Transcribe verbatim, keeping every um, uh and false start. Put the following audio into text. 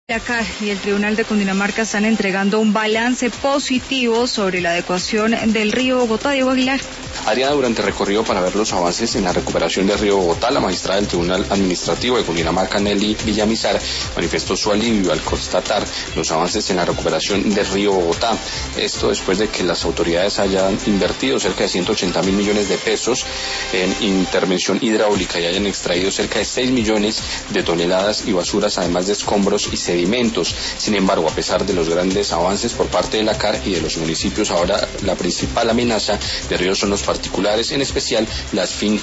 La C A R y el Tribunal de Cundinamarca están entregando un balance positivo sobre la adecuación del río Bogotá. Diego Aguilar. Adriana, durante el recorrido para ver los avances en la recuperación del río Bogotá, la magistrada del Tribunal Administrativo de Cundinamarca, Nelly Villamizar, manifestó su alivio al constatar los avances en la recuperación del río Bogotá. Esto después de que las autoridades hayan invertido cerca de ciento ochenta mil millones de pesos en intervención hidráulica y hayan extraído cerca de seis millones de toneladas y basuras, además de escombros y sedimentos. Sin embargo, a pesar de los grandes avances por parte de la C A R y de los municipios, ahora la principal amenaza de ríos son los particulares, en especial las fincas